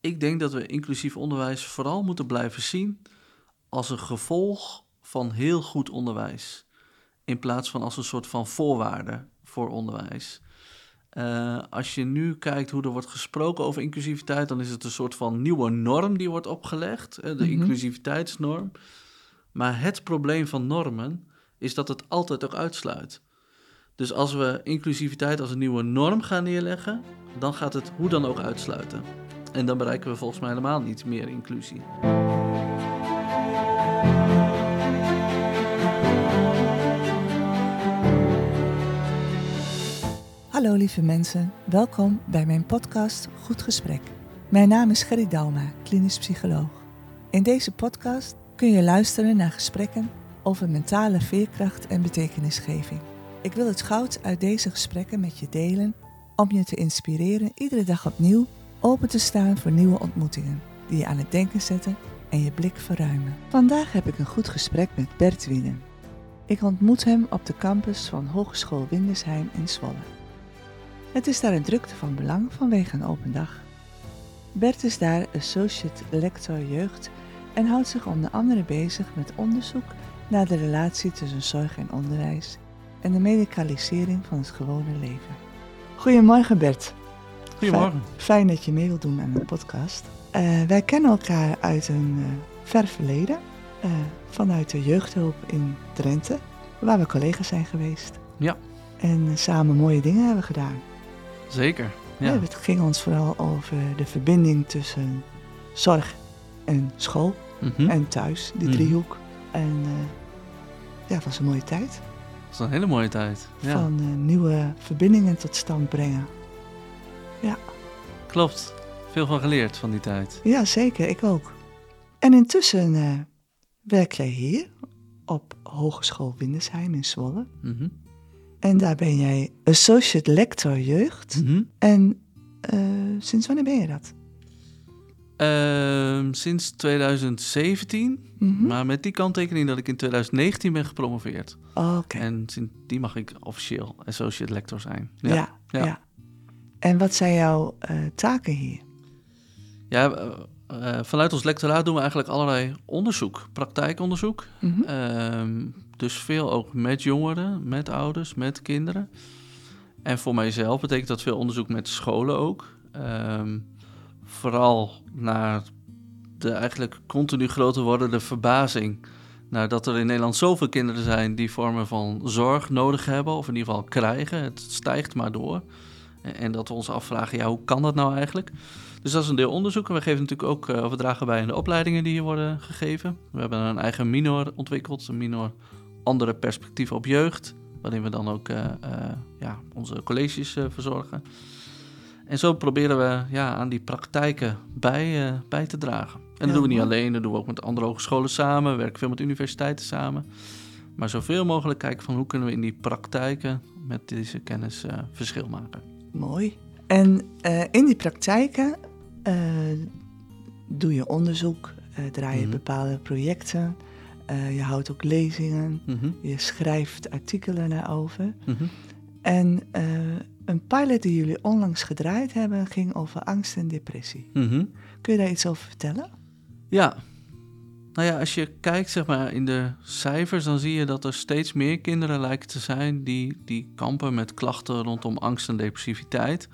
Ik denk dat we inclusief onderwijs vooral moeten blijven zien als een gevolg van heel goed onderwijs. In plaats van als een soort van voorwaarde voor onderwijs. Als je nu kijkt hoe er wordt gesproken over inclusiviteit, dan is het een soort van nieuwe norm die wordt opgelegd, de inclusiviteitsnorm. Maar het probleem van normen is dat het altijd ook uitsluit. Dus als we inclusiviteit als een nieuwe norm gaan neerleggen, dan gaat het hoe dan ook uitsluiten. En dan bereiken we volgens mij helemaal niet meer inclusie. Hallo lieve mensen, welkom bij mijn podcast Goed Gesprek. Mijn naam is Gerry Dauma, klinisch psycholoog. In deze podcast kun je luisteren naar gesprekken over mentale veerkracht en betekenisgeving. Ik wil het goud uit deze gesprekken met je delen om je te inspireren iedere dag opnieuw open te staan voor nieuwe ontmoetingen die je aan het denken zetten en je blik verruimen. Vandaag heb ik een goed gesprek met Bert Wienen. Ik ontmoet hem op de campus van Hogeschool Windesheim in Zwolle. Het is daar een drukte van belang vanwege een open dag. Bert is daar associate lector jeugd en houdt zich onder andere bezig met onderzoek naar de relatie tussen zorg en onderwijs en de medicalisering van het gewone leven. Goedemorgen Bert. Goedemorgen. Fijn dat je mee wilt doen aan mijn podcast. Wij kennen elkaar uit een ver verleden, vanuit de jeugdhulp in Drenthe, waar we collega's zijn geweest. Ja. En samen mooie dingen hebben gedaan. Zeker, ja. Het ging ons vooral over de verbinding tussen zorg en school en thuis, die driehoek. En het was een mooie tijd. Dat is een hele mooie tijd. Ja. Van nieuwe verbindingen tot stand brengen. Ja. Klopt. Veel van geleerd van die tijd. Ja, zeker. Ik ook. En intussen werk jij hier op Hogeschool Windesheim in Zwolle. En daar ben jij associate lector jeugd. En sinds wanneer ben je dat? Sinds 2017. Maar met die kanttekening dat ik in 2019 ben gepromoveerd. Oké. En sindsdien mag ik officieel associate lector zijn. Ja. En wat zijn jouw taken hier? Ja, vanuit ons lectoraat doen we eigenlijk allerlei onderzoek, praktijkonderzoek. Dus veel ook met jongeren, met ouders, met kinderen. En voor mijzelf betekent dat veel onderzoek met scholen ook. Vooral naar de eigenlijk continu groter wordende verbazing. Nou, dat er in Nederland zoveel kinderen zijn die vormen van zorg nodig hebben, of in ieder geval krijgen. Het stijgt maar door. En dat we ons afvragen, ja, hoe kan dat nou eigenlijk? Dus dat is een deel onderzoek. En we geven natuurlijk ook, we dragen bij in de opleidingen die hier worden gegeven. We hebben een eigen minor ontwikkeld, een minor andere perspectieven op jeugd, waarin we dan ook onze colleges verzorgen. En zo proberen we aan die praktijken bij te dragen. En dat doen we niet alleen, dat doen we ook met andere hogescholen samen. We werken veel met universiteiten samen. Maar zoveel mogelijk kijken van hoe kunnen we in die praktijken met deze kennis verschil maken. Mooi. En in die praktijken doe je onderzoek, draai je bepaalde projecten, je houdt ook lezingen, je schrijft artikelen daarover. En een pilot die jullie onlangs gedraaid hebben ging over angst en depressie. Kun je daar iets over vertellen? Ja. Nou ja, als je kijkt zeg maar in de cijfers, dan zie je dat er steeds meer kinderen lijken te zijn die kampen met klachten rondom angst en depressiviteit.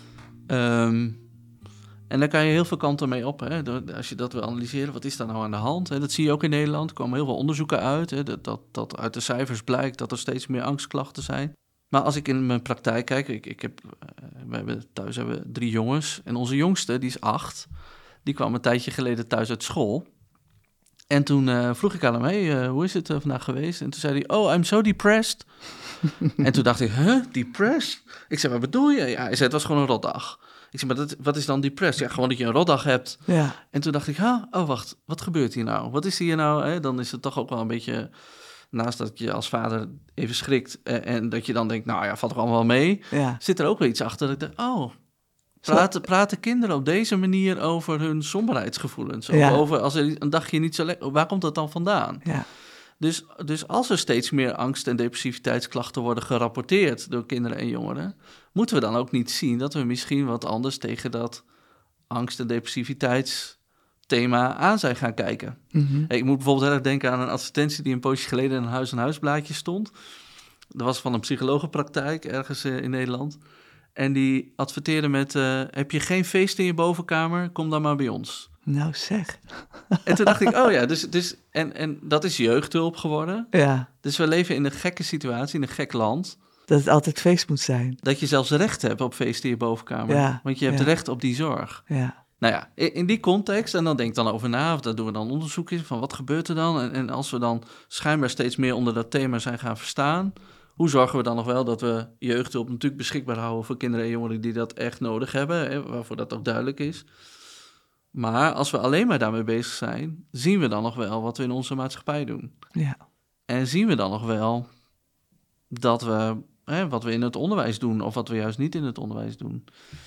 En daar kan je heel veel kanten mee op. Hè? Als je dat wil analyseren, wat is daar nou aan de hand? Hè? Dat zie je ook in Nederland. Er komen heel veel onderzoeken uit. Hè? Dat uit de cijfers blijkt dat er steeds meer angstklachten zijn. Maar als ik in mijn praktijk kijk, thuis hebben we 3 jongens. En onze jongste, die is 8, die kwam een tijdje geleden thuis uit school. En toen vroeg ik aan hem, hoe is het vandaag geweest? En toen zei hij, oh, I'm so depressed. En toen dacht ik, depressed? Ik zei, wat bedoel je? Ja, hij zei, het was gewoon een rotdag. Ik zei, maar wat is dan depressed? Ja, gewoon dat je een rotdag hebt. Ja. En toen dacht ik, wacht, wat gebeurt hier nou? Wat is hier nou? Hè? Dan is het toch ook wel een beetje, naast dat je als vader even schrikt en dat je dan denkt, nou ja, valt er allemaal wel mee. Ja. Zit er ook wel iets achter dat ik dacht, praten kinderen op deze manier over hun somberheidsgevoelens? Ja. Over als er een dagje niet zo lekker, waar komt dat dan vandaan? Ja. Dus als er steeds meer angst- en depressiviteitsklachten worden gerapporteerd door kinderen en jongeren, moeten we dan ook niet zien dat we misschien wat anders tegen dat angst- en depressiviteitsthema aan zijn gaan kijken. Mhm. Ik moet bijvoorbeeld heel erg denken aan een advertentie die een poosje geleden in een huis-aan-huisblaadje stond. Dat was van een psychologenpraktijk ergens in Nederland. En die adverteerde met, heb je geen feest in je bovenkamer? Kom dan maar bij ons. Nou zeg. En toen dacht ik, oh ja, en dat is jeugdhulp geworden. Ja, Dus we leven in een gekke situatie, in een gek land. dat het altijd feest moet zijn. Dat je zelfs recht hebt op feesten in je bovenkamer. Ja, Want je hebt ja. recht op die zorg. Ja, Nou ja, in die context, en dan denk ik dan over na, of daar doen we dan onderzoek in, van wat gebeurt er dan? En als we dan schijnbaar steeds meer onder dat thema zijn gaan verstaan, hoe zorgen we dan nog wel dat we jeugdhulp natuurlijk beschikbaar houden voor kinderen en jongeren die dat echt nodig hebben, hè, waarvoor dat ook duidelijk is. Maar als we alleen maar daarmee bezig zijn, zien we dan nog wel wat we in onze maatschappij doen. ja, En zien we dan nog wel dat we, wat we in het onderwijs doen of wat we juist niet in het onderwijs doen.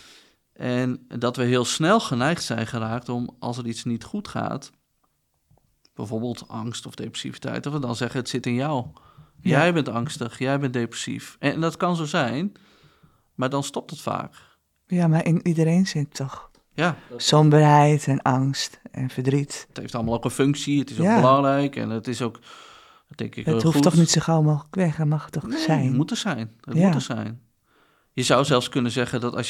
En dat we heel snel geneigd zijn geraakt om, als er iets niet goed gaat, bijvoorbeeld angst of depressiviteit, dat we dan zeggen, het zit in jou. Ja. Jij bent angstig, jij bent depressief. En dat kan zo zijn, maar dan stopt het vaak. ja, maar in iedereen zit toch Ja, somberheid en angst en verdriet. het heeft allemaal ook een functie, het is ook Ja. belangrijk en het is ook, denk ik, Het hoeft goed. toch niet zo gauw mogelijk weg, het mag toch Nee, zijn. Het moet er zijn. Het Ja. moet er zijn. Je zou zelfs kunnen zeggen dat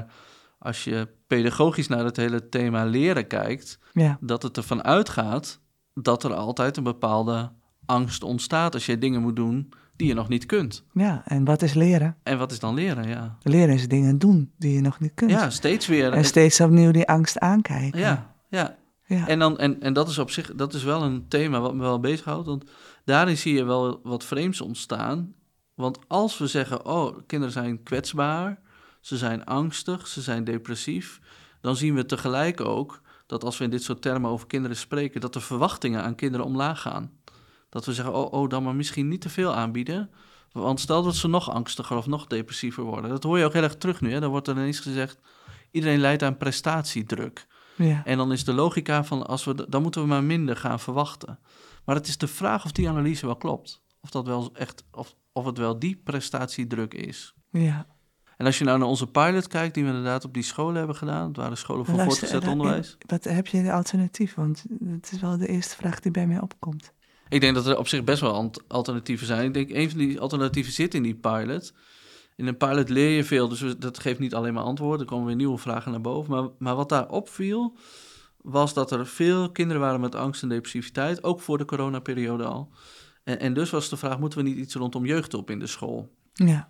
als je pedagogisch naar het hele thema leren kijkt, Ja, dat het ervan uitgaat dat er altijd een bepaalde angst ontstaat als je dingen moet doen die je nog niet kunt. ja, en wat is leren? En wat is dan leren? Ja, Leren is dingen doen die je nog niet kunt. ja steeds weer. En steeds opnieuw die angst aankijken. Ja. Ja. En dat is op zich, dat is wel een thema wat me wel bezighoudt, want daarin zie je wel wat vreemds ontstaan. Want als we zeggen, oh, kinderen zijn kwetsbaar, ze zijn angstig, ze zijn depressief, dan zien we tegelijk ook dat als we in dit soort termen over kinderen spreken, dat de verwachtingen aan kinderen omlaag gaan. Dat we zeggen, oh, dan maar misschien niet te veel aanbieden, want stel dat ze nog angstiger of nog depressiever worden. Dat hoor je ook heel erg terug nu, hè? Dan wordt er ineens gezegd, iedereen lijdt aan prestatiedruk. Ja. En dan is de logica van, dan moeten we maar minder gaan verwachten. Maar het is de vraag of die analyse wel klopt. Of dat wel echt, of het wel die prestatiedruk is. Ja. En als je nou naar onze pilot kijkt, die we inderdaad op die scholen hebben gedaan, het waren scholen voor Luister, voortgezet onderwijs. Wat heb je de alternatief? Want het is wel de eerste vraag die bij mij opkomt. Ik denk dat er op zich best wel alternatieven zijn. Ik denk, een van die alternatieven zit in die pilot. In een pilot leer je veel, dus dat geeft niet alleen maar antwoorden. Er komen weer nieuwe vragen naar boven. Maar wat daar opviel, was dat er veel kinderen waren met angst en depressiviteit, ook voor de coronaperiode al. En dus was de vraag, moeten we niet iets rondom jeugdhulp in de school? Ja.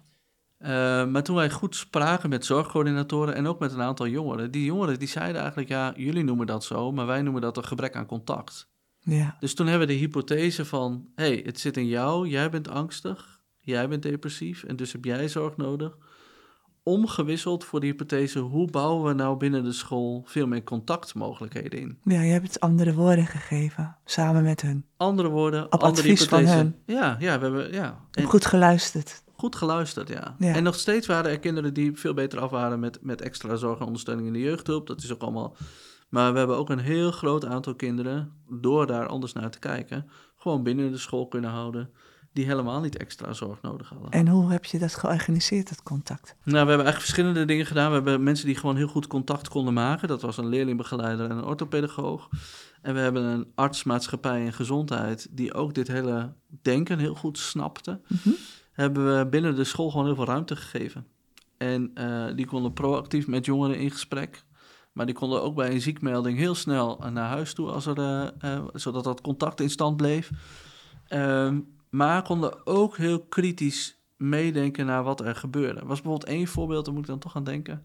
Maar toen wij goed spraken met zorgcoördinatoren en ook met een aantal jongeren, die jongeren die zeiden eigenlijk, ja, jullie noemen dat zo, maar wij noemen dat een gebrek aan contact. Ja. Dus toen hebben we de hypothese van, hey, het zit in jou, jij bent angstig, jij bent depressief en dus heb jij zorg nodig. Omgewisseld voor de hypothese, hoe bouwen we nou binnen de school veel meer contactmogelijkheden in? Ja, je hebt het andere woorden gegeven, samen met hun. Andere woorden, Op andere advies van hypothese. hen. Ja, we hebben, En Goed geluisterd. goed geluisterd, ja. Ja. En nog steeds waren er kinderen die veel beter af waren met extra zorg en ondersteuning in de jeugdhulp. Dat is ook allemaal. Maar we hebben ook een heel groot aantal kinderen, door daar anders naar te kijken, gewoon binnen de school kunnen houden, die helemaal niet extra zorg nodig hadden. En hoe heb je dat georganiseerd, dat contact? Nou, we hebben eigenlijk verschillende dingen gedaan. We hebben mensen die gewoon heel goed contact konden maken. Dat was een leerlingbegeleider en een orthopedagoog. En we hebben een arts, maatschappij en gezondheid, die ook dit hele denken heel goed snapte. Hebben we binnen de school gewoon heel veel ruimte gegeven. En die konden proactief met jongeren in gesprek. Maar die konden ook bij een ziekmelding heel snel naar huis toe, zodat dat contact in stand bleef. Maar konden ook heel kritisch meedenken naar wat er gebeurde. Er was bijvoorbeeld één voorbeeld, daar moet ik dan toch aan denken.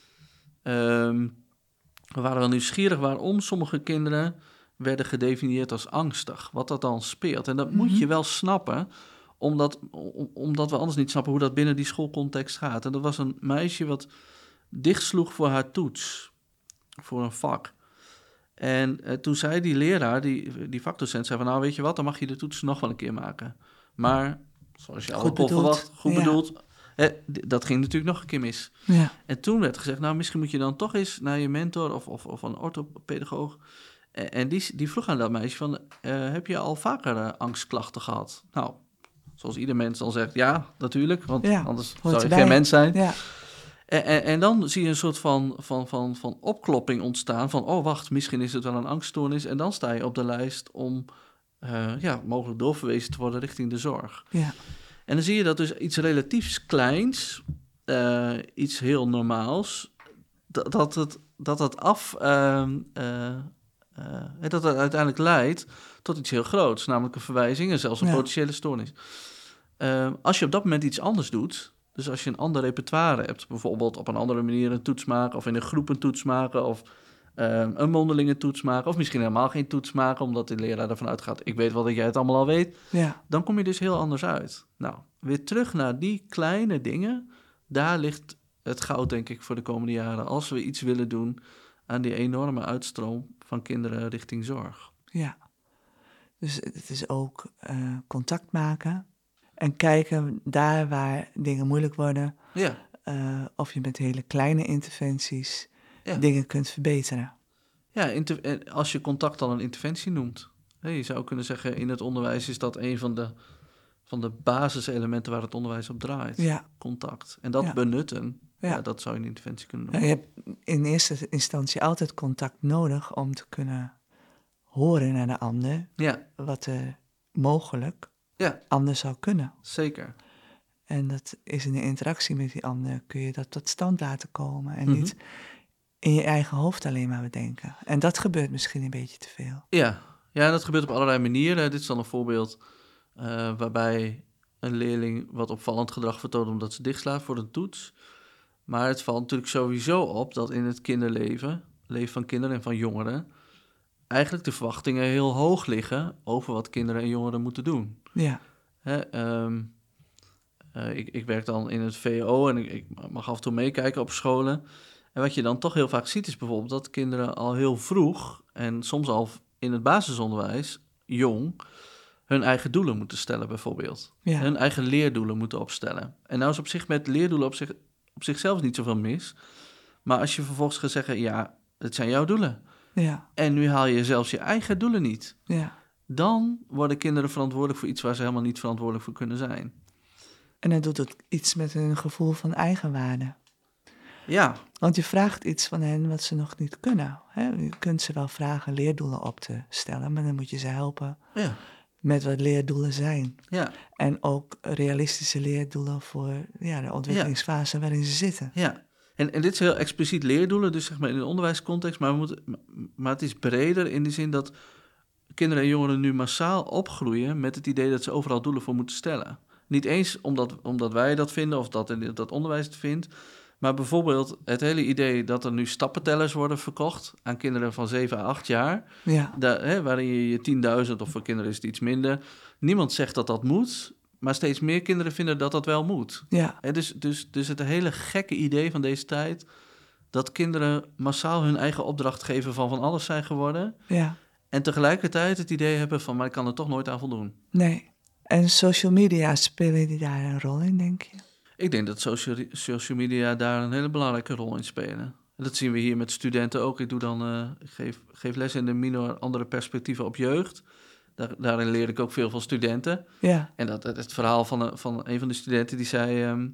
We waren wel nieuwsgierig waarom sommige kinderen werden gedefinieerd als angstig. Wat dat dan speelt. En dat moet je wel snappen, omdat we anders niet snappen hoe dat binnen die schoolcontext gaat. En dat was een meisje wat dichtsloeg voor haar toets, voor een vak. En toen zei die leraar, die vakdocent, zei van, nou weet je wat, dan mag je de toets nog wel een keer maken. Maar, zoals je al verwacht, goed bedoeld, dat ging natuurlijk nog een keer mis. Ja. En toen werd gezegd, nou misschien moet je dan toch eens naar je mentor of een orthopedagoog. En die vroeg aan dat meisje van, heb je al vaker angstklachten gehad? Nou, zoals ieder mens dan zegt, ja, natuurlijk, want anders zou je geen mens zijn. Ja. En dan zie je een soort van opklopping ontstaan van... oh, wacht, misschien is het wel een angststoornis. En dan sta je op de lijst om mogelijk doorverwezen te worden richting de zorg. Ja. En dan zie je dat dus iets relatiefs kleins, iets heel normaals... dat het uiteindelijk leidt tot iets heel groots, namelijk een verwijzing en zelfs een potentiële stoornis. Als je op dat moment iets anders doet, dus als je een ander repertoire hebt, bijvoorbeeld op een andere manier een toets maken of in een groep een toets maken of een mondelinge toets maken of misschien helemaal geen toets maken, omdat de leraar ervan uitgaat, ik weet wel dat jij het allemaal al weet, dan kom je dus heel anders uit. Nou, weer terug naar die kleine dingen, daar ligt het goud, denk ik, voor de komende jaren. Als we iets willen doen aan die enorme uitstroom van kinderen richting zorg. Ja, dus het is ook contact maken en kijken daar waar dingen moeilijk worden. Ja. Of je met hele kleine interventies dingen kunt verbeteren. Ja, als je contact dan een interventie noemt. Je zou kunnen zeggen, in het onderwijs is dat een van de basiselementen waar het onderwijs op draait. Ja. Contact. En dat benutten, dat zou je een interventie kunnen noemen. Je hebt in eerste instantie altijd contact nodig om te kunnen horen naar de ander. Ja. Wat er mogelijk anders zou kunnen. Zeker. En dat is in de interactie met die ander, kun je dat tot stand laten komen. En niet in je eigen hoofd alleen maar bedenken. En dat gebeurt misschien een beetje te veel. Ja, dat gebeurt op allerlei manieren. Dit is dan een voorbeeld waarbij een leerling wat opvallend gedrag vertoont omdat ze dichtslaat voor een toets. Maar het valt natuurlijk sowieso op dat in het kinderleven, leven van kinderen en van jongeren, eigenlijk de verwachtingen heel hoog liggen over wat kinderen en jongeren moeten doen. Ja. Ik werk dan in het VO en ik mag af en toe meekijken op scholen. En wat je dan toch heel vaak ziet is bijvoorbeeld dat kinderen al heel vroeg en soms al in het basisonderwijs, jong, hun eigen doelen moeten stellen bijvoorbeeld. Ja. Hun eigen leerdoelen moeten opstellen. En nou is op zich met leerdoelen op zichzelf niet zoveel mis. Maar als je vervolgens gaat zeggen, ja, het zijn jouw doelen. Ja. En nu haal je zelfs je eigen doelen niet. Ja. Dan worden kinderen verantwoordelijk voor iets waar ze helemaal niet verantwoordelijk voor kunnen zijn. En dan doet het iets met hun gevoel van eigenwaarde. Ja. Want je vraagt iets van hen wat ze nog niet kunnen. Hè? Je kunt ze wel vragen leerdoelen op te stellen, maar dan moet je ze helpen met wat leerdoelen zijn. Ja. En ook realistische leerdoelen voor de ontwikkelingsfase waarin ze zitten. Ja. En dit is heel expliciet leerdoelen, dus zeg maar in een onderwijscontext, maar het is breder in de zin dat kinderen en jongeren nu massaal opgroeien met het idee dat ze overal doelen voor moeten stellen. Niet eens omdat wij dat vinden of dat onderwijs het vindt, maar bijvoorbeeld het hele idee dat er nu stappentellers worden verkocht aan kinderen van 7 à 8 jaar, waarin je 10.000, of voor kinderen is het iets minder. Niemand zegt dat dat moet, maar steeds meer kinderen vinden dat dat wel moet. Ja. Dus het hele gekke idee van deze tijd, dat kinderen massaal hun eigen opdrachtgever van alles zijn geworden. Ja. En tegelijkertijd het idee hebben van, maar ik kan er toch nooit aan voldoen. Nee. En social media, spelen die daar een rol in, denk je? Ik denk dat social media daar een hele belangrijke rol in spelen. En dat zien we hier met studenten ook. Ik geef les in de minor andere perspectieven op jeugd. Daarin leer ik ook veel van studenten. Ja. En het verhaal van een van de studenten die zei,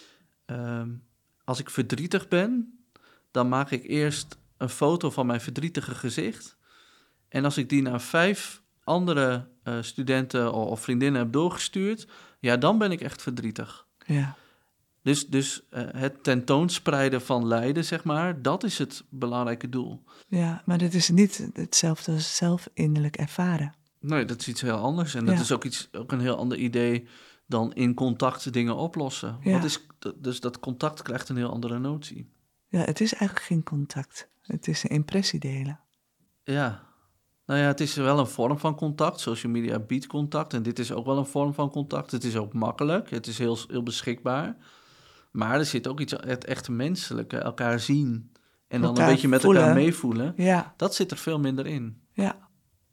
als ik verdrietig ben, dan maak ik eerst een foto van mijn verdrietige gezicht. En als ik die naar 5 andere studenten of vriendinnen heb doorgestuurd, dan ben ik echt verdrietig. Ja. Dus het tentoonspreiden van lijden, zeg maar, dat is het belangrijke doel. Ja, maar dat is niet hetzelfde als zelf innerlijk ervaren. Nee, dat is iets heel anders. En dat is ook een heel ander idee dan in contact dingen oplossen. Ja. Dus dat contact krijgt een heel andere notie. Ja, het is eigenlijk geen contact. Het is een impressie delen. Ja. Nou ja, het is wel een vorm van contact. Social media biedt contact en dit is ook wel een vorm van contact. Het is ook makkelijk, het is heel, heel beschikbaar. Maar er zit ook iets, het echt menselijke, elkaar zien en dan een beetje met elkaar meevoelen. Ja. Dat zit er veel minder in. Ja,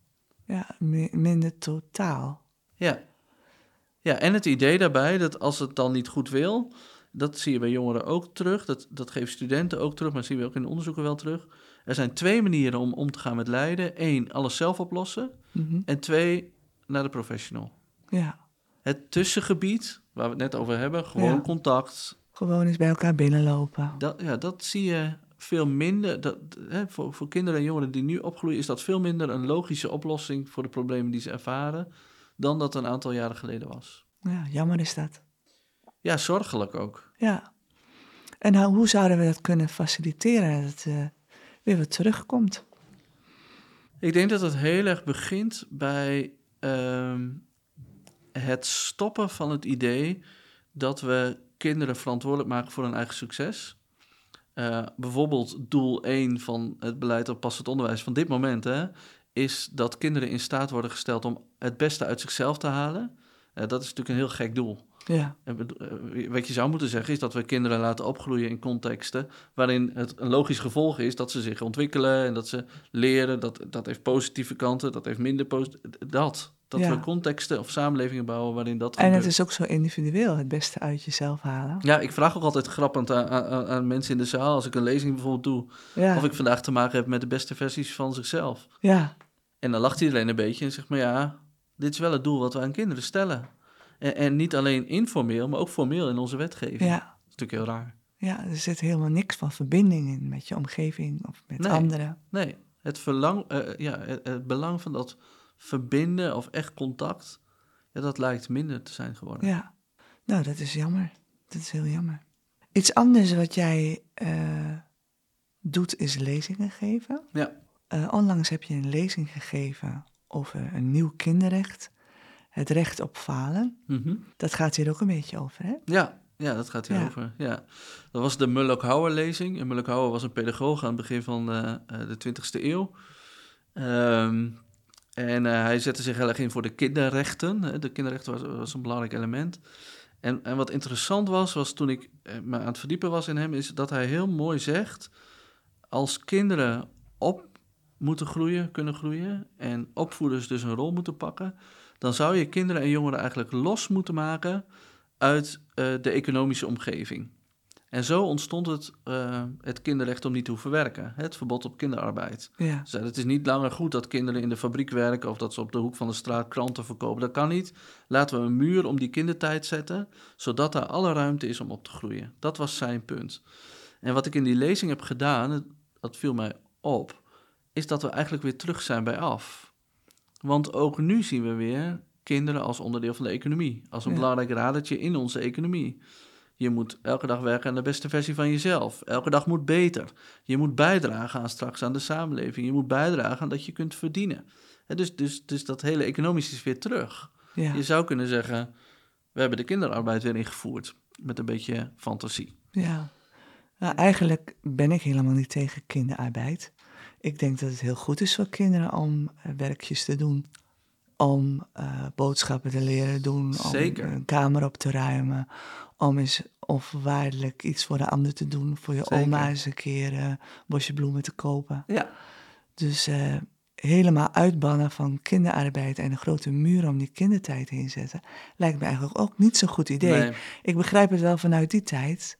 minder totaal. Ja, en het idee daarbij dat als het dan niet goed wil, dat zie je bij jongeren ook terug, dat geven studenten ook terug, maar dat zien we ook in onderzoeken wel terug. Er zijn 2 manieren om te gaan met lijden. 1, alles zelf oplossen. Mm-hmm. En 2, naar de professional. Ja. Het tussengebied, waar we het net over hebben, gewoon contact, Gewoon eens bij elkaar binnenlopen. Dat zie je veel minder. Voor kinderen en jongeren die nu opgroeien, is dat veel minder een logische oplossing voor de problemen die ze ervaren, dan dat een aantal jaren geleden was. Ja, jammer is dat. Ja, zorgelijk ook. Ja. En hoe zouden we dat kunnen faciliteren, dat het weer wat terugkomt? Ik denk dat het heel erg begint bij het stoppen van het idee dat we kinderen verantwoordelijk maken voor hun eigen succes. Bijvoorbeeld doel 1 van het beleid op passend onderwijs van dit moment is dat kinderen in staat worden gesteld om het beste uit zichzelf te halen. Dat is natuurlijk een heel gek doel. Ja. Wat je zou moeten zeggen is dat we kinderen laten opgroeien in contexten waarin het een logisch gevolg is dat ze zich ontwikkelen en dat ze leren. Dat heeft positieve kanten, dat heeft minder positieve... Dat we contexten of samenlevingen bouwen waarin dat gebeurt. En het is ook zo individueel, het beste uit jezelf halen. Ja, ik vraag ook altijd grappend aan mensen in de zaal, als ik een lezing bijvoorbeeld doe, of ik vandaag te maken heb met de beste versies van zichzelf. Ja. En dan lacht iedereen een beetje en zegt, maar ja, dit is wel het doel wat we aan kinderen stellen. En niet alleen informeel, maar ook formeel in onze wetgeving. Ja. Dat is natuurlijk heel raar. Ja, er zit helemaal niks van verbinding in met je omgeving of met anderen. Nee, het belang van dat verbinden of echt contact, dat lijkt minder te zijn geworden. Ja, nou dat is jammer. Dat is heel jammer. Iets anders wat jij doet is lezingen geven. Ja. Onlangs heb je een lezing gegeven over een nieuw kinderrecht. Het recht op falen. Mm-hmm. Dat gaat hier ook een beetje over, hè? Ja, dat gaat hier over. Ja. Dat was de Mullok-Hauer-lezing. En Mullok-Hauer was een pedagoog aan het begin van de 20e eeuw. Hij zette zich heel erg in voor de kinderrechten. De kinderrechten was een belangrijk element. En wat interessant was toen ik me aan het verdiepen was in hem, is dat hij heel mooi zegt, als kinderen op moeten groeien, kunnen groeien, en opvoeders dus een rol moeten pakken, dan zou je kinderen en jongeren eigenlijk los moeten maken uit de economische omgeving. En zo ontstond het kinderrecht om niet te hoeven werken. Het verbod op kinderarbeid. Ja. Dus het is niet langer goed dat kinderen in de fabriek werken of dat ze op de hoek van de straat kranten verkopen. Dat kan niet. Laten we een muur om die kindertijd zetten, zodat daar alle ruimte is om op te groeien. Dat was zijn punt. En wat ik in die lezing heb gedaan, dat viel mij op, is dat we eigenlijk weer terug zijn bij af. Want ook nu zien we weer kinderen als onderdeel van de economie. Als een belangrijk radertje in onze economie. Je moet elke dag werken aan de beste versie van jezelf. Elke dag moet beter. Je moet bijdragen aan straks aan de samenleving. Je moet bijdragen aan dat je kunt verdienen. Dus dat hele economische is weer terug. Ja. Je zou kunnen zeggen, we hebben de kinderarbeid weer ingevoerd. Met een beetje fantasie. Ja. Nou, eigenlijk ben ik helemaal niet tegen kinderarbeid. Ik denk dat het heel goed is voor kinderen om werkjes te doen. Om boodschappen te leren doen. Zeker. Om een kamer op te ruimen. Om eens onvoorwaardelijk iets voor de ander te doen. Voor je Zeker. oma eens een keer een bosje bloemen te kopen. Ja. Dus helemaal uitbannen van kinderarbeid en een grote muur om die kindertijd heen zetten, lijkt me eigenlijk ook niet zo'n goed idee. Nee. Ik begrijp het wel vanuit die tijd.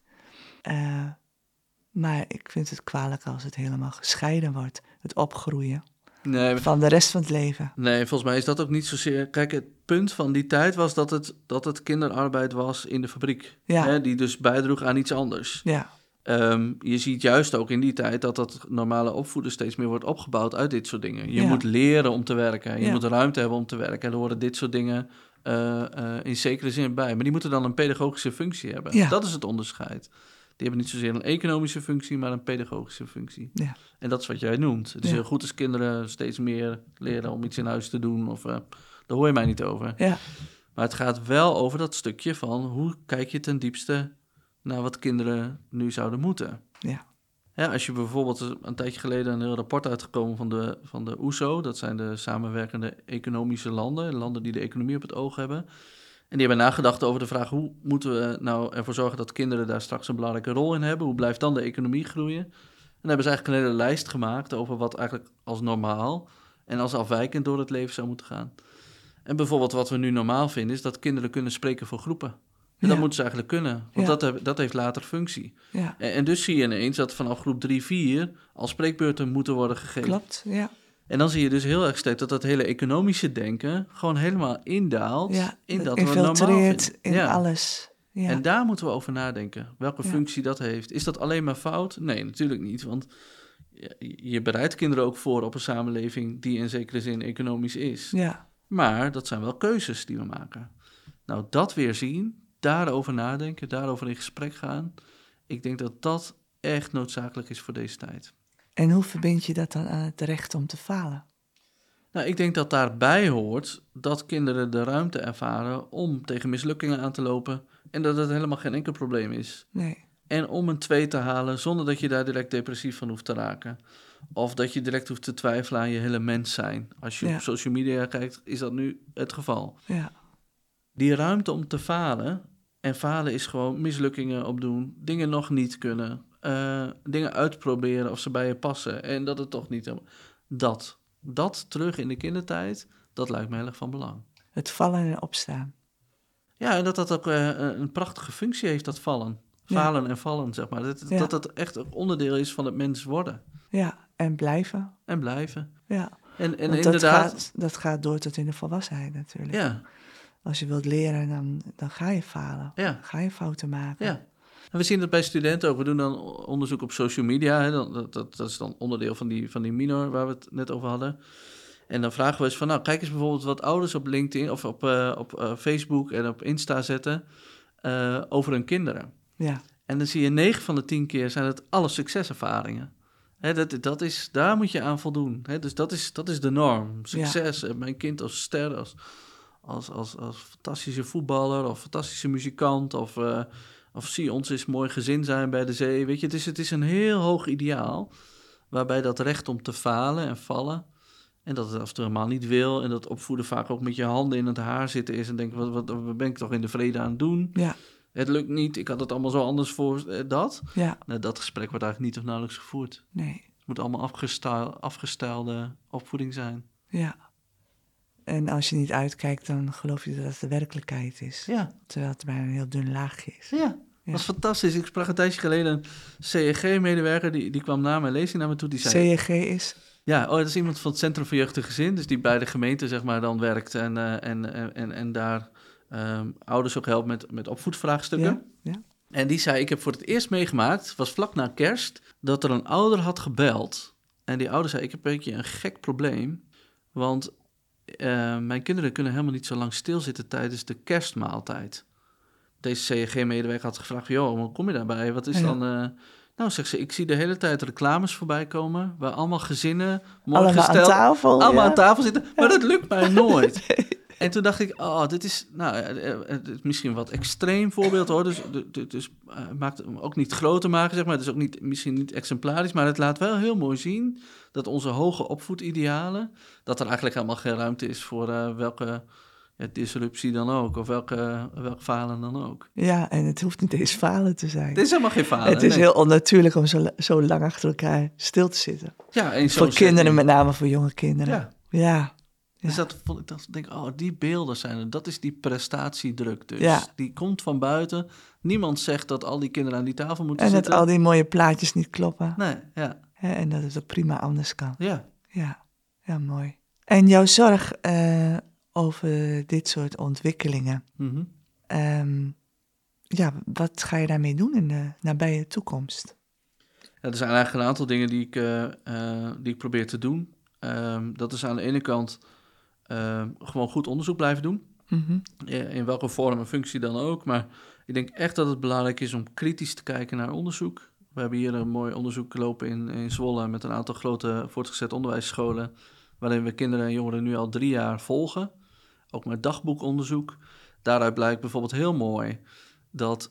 Maar ik vind het kwalijk als het helemaal gescheiden wordt. Het opgroeien van de rest van het leven. Nee, volgens mij is dat ook niet zozeer... Kijk, het punt van die tijd was dat het kinderarbeid was in de fabriek. Ja. Hè, die dus bijdroeg aan iets anders. Ja. Je ziet juist ook in die tijd dat normale opvoeden steeds meer wordt opgebouwd uit dit soort dingen. Je Ja. moet leren om te werken. Je Ja. moet ruimte hebben om te werken. En er horen dit soort dingen in zekere zin bij. Maar die moeten dan een pedagogische functie hebben. Ja. Dat is het onderscheid. Die hebben niet zozeer een economische functie, maar een pedagogische functie. Ja. En dat is wat jij noemt. Het is Ja. heel goed als kinderen steeds meer leren om iets in huis te doen. Of daar hoor je mij niet over. Ja. Maar het gaat wel over dat stukje van hoe kijk je ten diepste naar wat kinderen nu zouden moeten. Ja. Ja, als je bijvoorbeeld een tijdje geleden een heel rapport uitgekomen van de OESO, dat zijn de samenwerkende economische landen die de economie op het oog hebben. En die hebben nagedacht over de vraag, hoe moeten we nou ervoor zorgen dat kinderen daar straks een belangrijke rol in hebben? Hoe blijft dan de economie groeien? En dan hebben ze eigenlijk een hele lijst gemaakt over wat eigenlijk als normaal en als afwijkend door het leven zou moeten gaan. En bijvoorbeeld wat we nu normaal vinden, is dat kinderen kunnen spreken voor groepen. En dat Ja. moeten ze eigenlijk kunnen, want Ja. dat heeft later functie. Ja. En dus zie je ineens dat vanaf groep 3, 4 al spreekbeurten moeten worden gegeven. Klopt, ja. En dan zie je dus heel erg sterk dat hele economische denken gewoon helemaal indaalt Ja, in dat dat we normaal infiltreert vinden. in Ja. alles. Ja. En daar moeten we over nadenken. Welke Ja. functie dat heeft. Is dat alleen maar fout? Nee, natuurlijk niet. Want je bereidt kinderen ook voor op een samenleving die in zekere zin economisch is. Ja. Maar dat zijn wel keuzes die we maken. Nou, dat weer zien, daarover nadenken, daarover in gesprek gaan. Ik denk dat dat echt noodzakelijk is voor deze tijd. En hoe verbind je dat dan aan het recht om te falen? Nou, ik denk dat daarbij hoort dat kinderen de ruimte ervaren om tegen mislukkingen aan te lopen en dat het helemaal geen enkel probleem is. Nee. En om een 2 te halen zonder dat je daar direct depressief van hoeft te raken. Of dat je direct hoeft te twijfelen aan je hele mens zijn. Als je Ja. op social media kijkt, is dat nu het geval. Ja. Die ruimte om te falen, en falen is gewoon mislukkingen opdoen, dingen nog niet kunnen, dingen uitproberen of ze bij je passen en dat het toch niet helemaal... Dat terug in de kindertijd, dat lijkt me heel erg van belang. Het vallen en opstaan. Ja, en dat ook een prachtige functie heeft, dat vallen. Ja. Falen en vallen, zeg maar. Ja. Dat het echt een onderdeel is van het mens worden. Ja. En blijven. En blijven. Ja. En Want inderdaad... dat gaat door tot in de volwassenheid natuurlijk. Ja, Als je wilt leren, dan ga je falen. ja, Ga je fouten maken. ja. En we zien dat bij studenten ook. We doen dan onderzoek op social media. Hè. Dat is dan onderdeel van die minor waar we het net over hadden. En dan vragen we eens van, nou, kijk eens bijvoorbeeld wat ouders op LinkedIn of op Facebook en op Insta zetten over hun kinderen. Ja. En dan zie je 9 van de 10 keer zijn het alle succeservaringen. Hè, daar moet je aan voldoen. Hè, dus dat is de norm. Succes, mijn kind als ster, als fantastische voetballer of fantastische muzikant of zie ons eens mooi gezin zijn bij de zee. Weet je, het is een heel hoog ideaal waarbij dat recht om te falen en vallen en dat het af en toe helemaal niet wil en dat opvoeden vaak ook met je handen in het haar zitten is en denken, wat ben ik toch in de vrede aan het doen? Ja. Het lukt niet, ik had het allemaal zo anders voor dat. Ja. Nou, dat gesprek wordt eigenlijk niet of nauwelijks gevoerd. Nee. Het moet allemaal afgestelde opvoeding zijn. Ja. En als je niet uitkijkt, dan geloof je dat het de werkelijkheid is. Ja, Terwijl het maar een heel dun laagje is. ja. Dat was fantastisch. Ik sprak een tijdje geleden een CEG-medewerker, die kwam na mijn lezing naar me toe. Die zei, CEG is? ja, dat is iemand van het Centrum voor Jeugd en Gezin, dus die bij de gemeente zeg maar dan werkt en daar ouders ook helpt met opvoedvraagstukken. Ja. Ja. En die zei, ik heb voor het eerst meegemaakt, het was vlak na kerst, dat er een ouder had gebeld. En die ouder zei, ik heb een beetje een gek probleem, want mijn kinderen kunnen helemaal niet zo lang stilzitten tijdens de kerstmaaltijd. Deze CEG-medewerker had gevraagd, joh, hoe kom je daarbij? Wat is dan... Nou, zegt ze, ik zie de hele tijd reclames voorbij komen, waar allemaal gezinnen, mooi Allemaal gesteld, aan tafel. allemaal ja. aan tafel zitten, maar dat lukt mij nooit. En toen dacht ik, dit is het is misschien een wat extreem voorbeeld hoor, dus maakt het ook niet groter maken, zeg maar. Het is ook misschien niet exemplarisch, maar het laat wel heel mooi zien dat onze hoge opvoedidealen, dat er eigenlijk helemaal geen ruimte is voor welke disruptie dan ook, of welk falen dan ook. Ja, en het hoeft niet eens falen te zijn. Het is helemaal geen falen. Het is heel onnatuurlijk om zo lang achter elkaar stil te zitten. Ja, en Voor kinderen, met name voor jonge kinderen. Ja. Ja. Dus dat denk ik, die beelden zijn er. Dat is die prestatiedruk dus. Ja. Die komt van buiten. Niemand zegt dat al die kinderen aan die tafel moeten En zitten. dat al die mooie plaatjes niet kloppen. Nee, ja. En dat het ook prima anders kan. Ja. Ja, mooi. En jouw zorg over dit soort ontwikkelingen. Mm-hmm. Wat ga je daarmee doen in de nabije toekomst? Ja, er zijn eigenlijk een aantal dingen die ik probeer te doen. Dat is aan de ene kant gewoon goed onderzoek blijven doen. Mm-hmm. In welke vorm en functie dan ook. Maar ik denk echt dat het belangrijk is om kritisch te kijken naar onderzoek. We hebben hier een mooi onderzoek lopen in Zwolle met een aantal grote voortgezet onderwijsscholen, waarin we kinderen en jongeren nu al 3 jaar volgen. Ook met dagboekonderzoek. Daaruit blijkt bijvoorbeeld heel mooi dat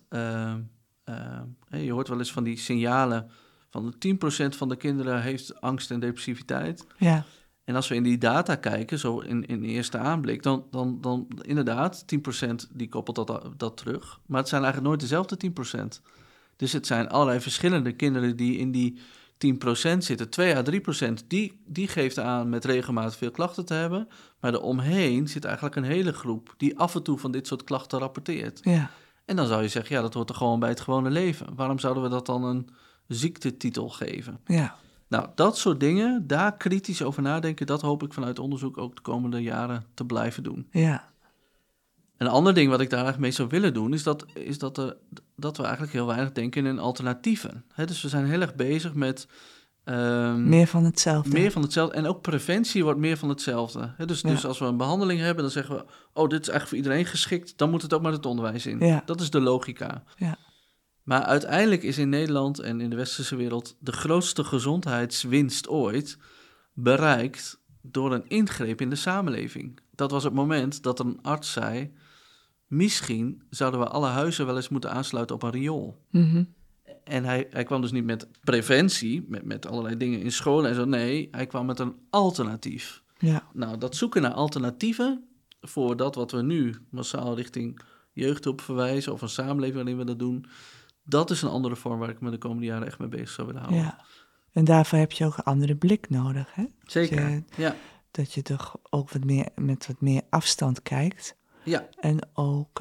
je hoort wel eens van die signalen van 10% van de kinderen heeft angst en depressiviteit. Ja. En als we in die data kijken, zo in de eerste aanblik, dan inderdaad, 10% die koppelt dat terug. Maar het zijn eigenlijk nooit dezelfde 10%. Dus het zijn allerlei verschillende kinderen die in die 10% zitten. 2 à 3% die geeft aan met regelmatig veel klachten te hebben. Maar eromheen zit eigenlijk een hele groep die af en toe van dit soort klachten rapporteert. Ja. En dan zou je zeggen, ja, dat hoort er gewoon bij het gewone leven. Waarom zouden we dat dan een ziektetitel geven? Ja. Nou, dat soort dingen, daar kritisch over nadenken, dat hoop ik vanuit onderzoek ook de komende jaren te blijven doen. Ja. Een ander ding wat ik daar eigenlijk mee zou willen doen, is dat we eigenlijk heel weinig denken in alternatieven. Dus we zijn heel erg bezig met... meer van hetzelfde. Meer van hetzelfde. En ook preventie wordt meer van hetzelfde. Dus als we een behandeling hebben, dan zeggen we... dit is eigenlijk voor iedereen geschikt, dan moet het ook maar het onderwijs in. Ja. Dat is de logica. Ja. Maar uiteindelijk is in Nederland en in de westerse wereld... de grootste gezondheidswinst ooit bereikt door een ingreep in de samenleving. Dat was het moment dat een arts zei... misschien zouden we alle huizen wel eens moeten aansluiten op een riool. Mm-hmm. En hij kwam dus niet met preventie, met allerlei dingen in scholen en zo. Nee, hij kwam met een alternatief. Ja. Nou, dat zoeken naar alternatieven voor dat wat we nu massaal richting jeugdhulp verwijzen... of een samenleving waarin we dat doen... dat is een andere vorm waar ik me de komende jaren echt mee bezig zou willen houden. Ja. En daarvoor heb je ook een andere blik nodig, hè? Zeker, ja. Dat je toch ook met wat meer afstand kijkt. Ja. En ook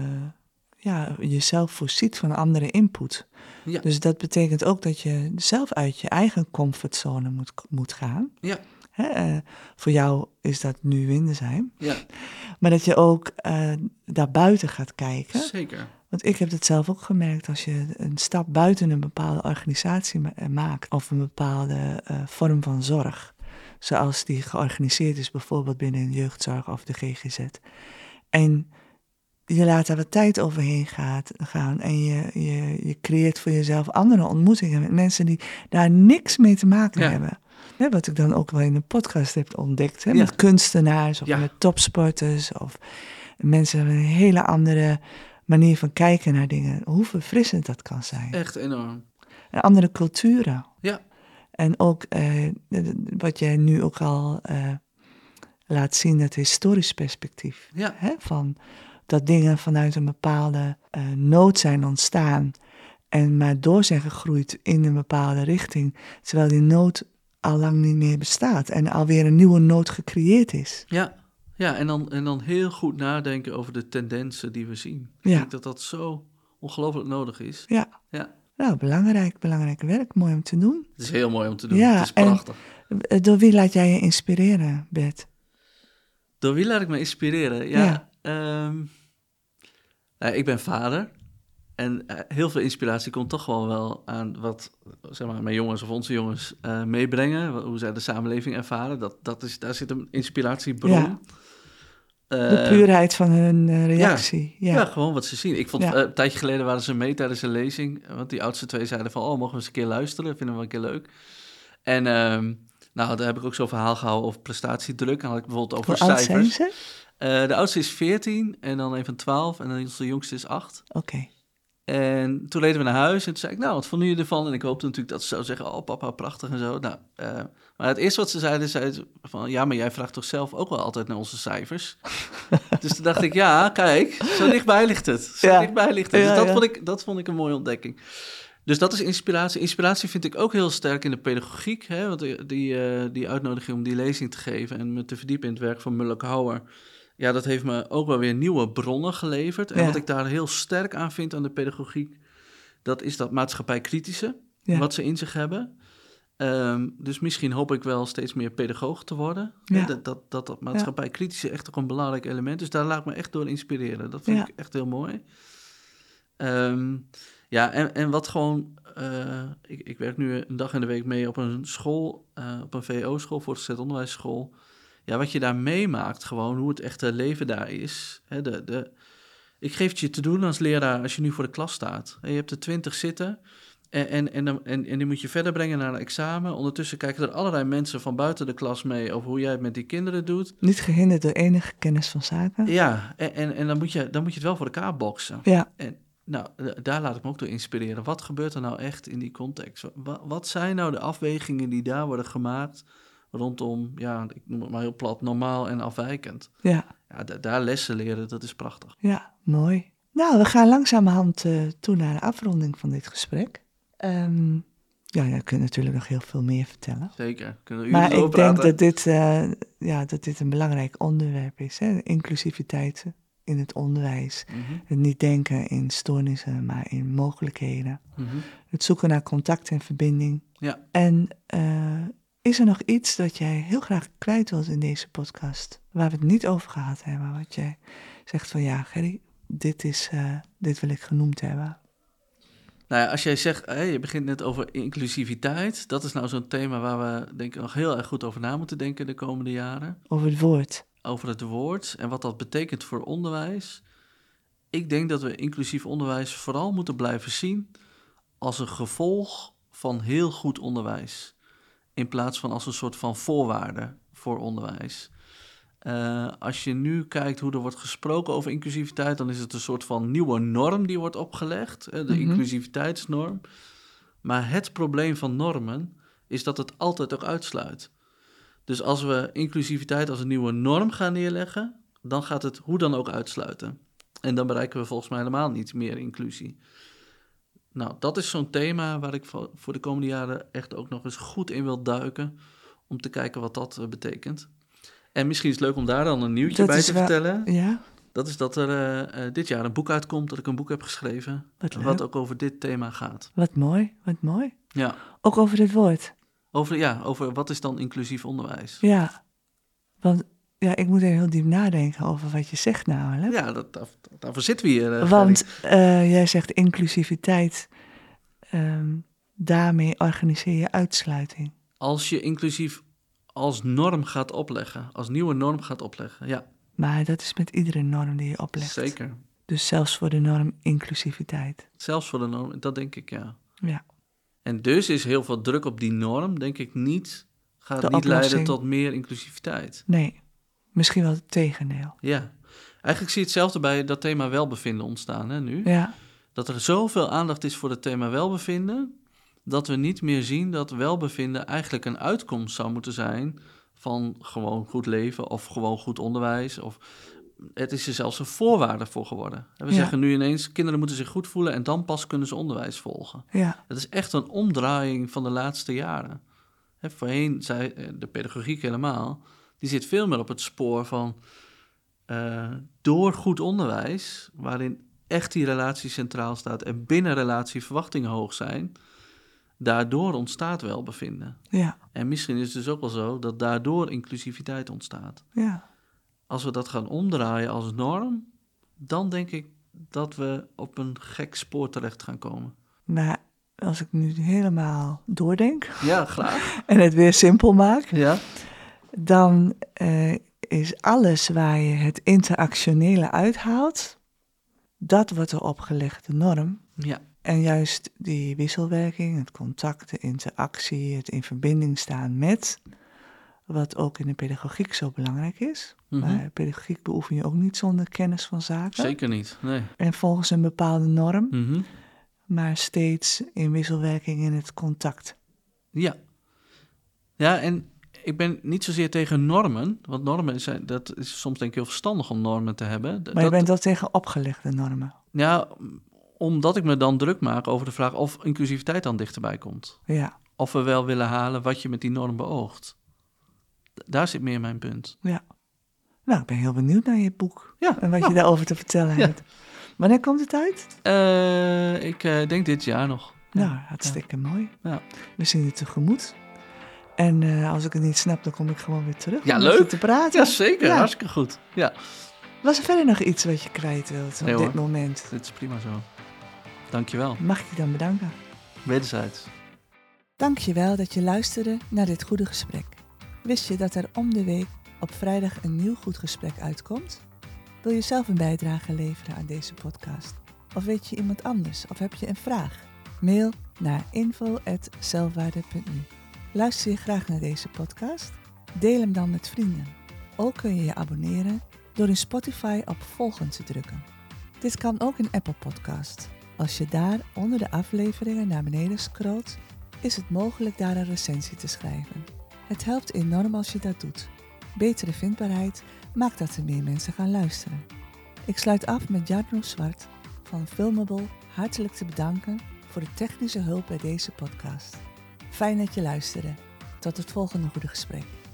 jezelf voorziet van andere input. Ja. Dus dat betekent ook dat je zelf uit je eigen comfortzone moet gaan. Ja. Voor jou is dat nu Windesheim. Ja. Maar dat je ook daarbuiten gaat kijken. Zeker. Want ik heb het zelf ook gemerkt, als je een stap buiten een bepaalde organisatie maakt... of een bepaalde vorm van zorg, zoals die georganiseerd is... bijvoorbeeld binnen een jeugdzorg of de GGZ... en je laat daar wat tijd overheen gaan... en je creëert voor jezelf andere ontmoetingen... met mensen die daar niks mee te maken hebben... Wat ik dan ook wel in een podcast heb ontdekt... met kunstenaars of met topsporters... of mensen met een hele andere manier van kijken naar dingen. Hoe verfrissend dat kan zijn. Echt enorm. En andere culturen. Ja. En ook wat jij nu ook al laat zien... dat historisch perspectief. Ja. Van dat dingen vanuit een bepaalde nood zijn ontstaan... en maar door zijn gegroeid in een bepaalde richting... terwijl die nood al lang niet meer bestaat en alweer een nieuwe nood gecreëerd is. Ja, en dan heel goed nadenken over de tendensen die we zien. Ja. Ik denk dat zo ongelooflijk nodig is. Ja. Nou, belangrijk werk, mooi om te doen. Het is heel mooi om te doen, ja, het is prachtig. En door wie laat jij je inspireren, Bert? Door wie laat ik me inspireren? Ik ben vader. En heel veel inspiratie komt toch wel aan wat zeg maar, mijn jongens of onze jongens meebrengen. Hoe zij de samenleving ervaren. Daar zit een inspiratiebron. Ja. De puurheid van hun reactie. Ja, gewoon wat ze zien. Ik vond een tijdje geleden waren ze mee tijdens een lezing. Want die oudste twee zeiden van, mogen we eens een keer luisteren? Vinden we een keer leuk. En daar heb ik ook zo'n verhaal gehouden over prestatiedruk. En had ik bijvoorbeeld over cijfers. Hoe oud zijn ze? De oudste is 14 en dan een van 12. En dan onze jongste is 8. Oké. En toen reden we naar huis en toen zei ik, wat vonden jullie ervan? En ik hoopte natuurlijk dat ze zou zeggen, papa, prachtig en zo. Maar het eerste wat ze zeiden van, ja, maar jij vraagt toch zelf ook wel altijd naar onze cijfers? Dus toen dacht ik, ja, kijk, zo dichtbij ligt het. Dus dat vond ik een mooie ontdekking. Dus dat is inspiratie. Inspiratie vind ik ook heel sterk in de pedagogiek. Hè? Want die uitnodiging om die lezing te geven en me te verdiepen in het werk van Muller-Kauer... Ja, dat heeft me ook wel weer nieuwe bronnen geleverd. En wat ik daar heel sterk aan vind aan de pedagogiek... dat is dat maatschappijkritische, wat ze in zich hebben. Dus misschien hoop ik wel steeds meer pedagoog te worden. Ja. Dat maatschappijkritische echt ook een belangrijk element. Dus daar laat ik me echt door inspireren. Dat vind ik echt heel mooi. En wat gewoon... Ik werk nu een dag in de week mee op een school... op een VO-school, voortgezet onderwijsschool... Ja, wat je daar meemaakt, gewoon hoe het echte leven daar is. Hè, ik geef het je te doen als leraar als je nu voor de klas staat. Je hebt er 20 zitten en die moet je verder brengen naar een examen. Ondertussen kijken er allerlei mensen van buiten de klas mee over hoe jij het met die kinderen doet. Niet gehinderd door enige kennis van zaken. Ja, en dan moet je het wel voor elkaar boksen. Ja. En daar laat ik me ook door inspireren. Wat gebeurt er nou echt in die context? Wat zijn nou de afwegingen die daar worden gemaakt... rondom, ik noem het maar heel plat, normaal en afwijkend. Ja, daar lessen leren, dat is prachtig. Ja, mooi. Nou, we gaan langzamerhand toe naar de afronding van dit gesprek. Je kunt natuurlijk nog heel veel meer vertellen. Zeker, kunnen we maar ik praten. denk dat dit een belangrijk onderwerp is. Hè? Inclusiviteit in het onderwijs. Mm-hmm. Het niet denken in stoornissen, maar in mogelijkheden. Mm-hmm. Het zoeken naar contact en verbinding. Ja. En Is er nog iets dat jij heel graag kwijt wilt in deze podcast, waar we het niet over gehad hebben, wat jij zegt van ja, Gerry, dit wil ik genoemd hebben? Nou ja, als jij zegt, je begint net over inclusiviteit. Dat is nou zo'n thema waar we denk ik nog heel erg goed over na moeten denken de komende jaren. Over het woord. Over het woord en wat dat betekent voor onderwijs. Ik denk dat we inclusief onderwijs vooral moeten blijven zien als een gevolg van heel goed onderwijs. In plaats van als een soort van voorwaarde voor onderwijs. Als je nu kijkt hoe er wordt gesproken over inclusiviteit, dan is het een soort van nieuwe norm die wordt opgelegd, de inclusiviteitsnorm. Maar het probleem van normen is dat het altijd ook uitsluit. Dus als we inclusiviteit als een nieuwe norm gaan neerleggen, dan gaat het hoe dan ook uitsluiten. En dan bereiken we volgens mij helemaal niet meer inclusie. Nou, dat is zo'n thema waar ik voor de komende jaren echt ook nog eens goed in wil duiken, om te kijken wat dat betekent. En misschien is het leuk om daar dan een nieuwtje bij te vertellen. Ja. Dat is dat er dit jaar een boek uitkomt, dat ik een boek heb geschreven, wat ook over dit thema gaat. Wat mooi, wat mooi. Ja. Ook over dit woord. Over wat is dan inclusief onderwijs? Ja, want ik moet even heel diep nadenken over wat je zegt namelijk. Ja, daarvoor zitten we hier. Want jij zegt inclusiviteit, daarmee organiseer je uitsluiting. Als je inclusief als norm gaat opleggen, als nieuwe norm gaat opleggen, ja. Maar dat is met iedere norm die je oplegt. Zeker. Dus zelfs voor de norm inclusiviteit. Zelfs voor de norm, dat denk ik, ja. Ja. En dus is heel veel druk op die norm, denk ik gaat niet leiden tot meer inclusiviteit. Nee, misschien wel het tegendeel. Ja. Eigenlijk zie je hetzelfde bij dat thema welbevinden ontstaan, hè, nu. Ja. Dat er zoveel aandacht is voor het thema welbevinden, dat we niet meer zien dat welbevinden eigenlijk een uitkomst zou moeten zijn van gewoon goed leven of gewoon goed onderwijs. Of het is er zelfs een voorwaarde voor geworden. We zeggen nu ineens, kinderen moeten zich goed voelen en dan pas kunnen ze onderwijs volgen. Ja. Dat is echt een omdraaiing van de laatste jaren. Voorheen zei de pedagogiek helemaal, die zit veel meer op het spoor van door goed onderwijs, waarin echt die relatie centraal staat en binnen relatie verwachtingen hoog zijn, daardoor ontstaat welbevinden. Ja. En misschien is het dus ook wel zo dat daardoor inclusiviteit ontstaat. Ja. Als we dat gaan omdraaien als norm, dan denk ik dat we op een gek spoor terecht gaan komen. Maar als ik nu helemaal doordenk... Ja, graag. En het weer simpel maak... Ja. Dan is alles waar je het interactionele uithaalt, dat wordt de opgelegde norm. Ja. En juist die wisselwerking, het contact, de interactie, het in verbinding staan met, wat ook in de pedagogiek zo belangrijk is. Mm-hmm. Maar pedagogiek beoefen je ook niet zonder kennis van zaken. Zeker niet, nee. En volgens een bepaalde norm, Mm-hmm. maar steeds in wisselwerking in het contact. Ja. Ja, en ik ben niet zozeer tegen normen, want normen zijn, dat is soms denk ik heel verstandig om normen te hebben. Maar je bent wel tegen opgelegde normen. Ja, omdat ik me dan druk maak over de vraag of inclusiviteit dan dichterbij komt. Ja. Of we wel willen halen wat je met die norm beoogt. Daar zit meer mijn punt. Ja. Nou, ik ben heel benieuwd naar je boek. Ja. En wat je daarover te vertellen hebt. Wanneer komt het uit? Ik denk dit jaar nog. Nou, hartstikke mooi. Ja. We zien het tegemoet. En als ik het niet snap, dan kom ik gewoon weer terug. Ja, om leuk. met je te praten. Ja, zeker. Ja. Hartstikke goed. Ja. Was er verder nog iets wat je kwijt wilt op dit moment? Dit is prima zo. Dankjewel. Mag ik je dan bedanken? Wederzijds. Dankjewel dat je luisterde naar dit goede gesprek. Wist je dat er om de week op vrijdag een nieuw goed gesprek uitkomt? Wil je zelf een bijdrage leveren aan deze podcast? Of weet je iemand anders? Of heb je een vraag? Mail naar info@zelfwaarde.nu. Luister je graag naar deze podcast? Deel hem dan met vrienden. Ook kun je je abonneren door in Spotify op volgen te drukken. Dit kan ook in Apple Podcast. Als je daar onder de afleveringen naar beneden scrolt, is het mogelijk daar een recensie te schrijven. Het helpt enorm als je dat doet. Betere vindbaarheid maakt dat er meer mensen gaan luisteren. Ik sluit af met Jarno Zwart van Filmable hartelijk te bedanken voor de technische hulp bij deze podcast. Fijn dat je luisterde. Tot het volgende goede gesprek.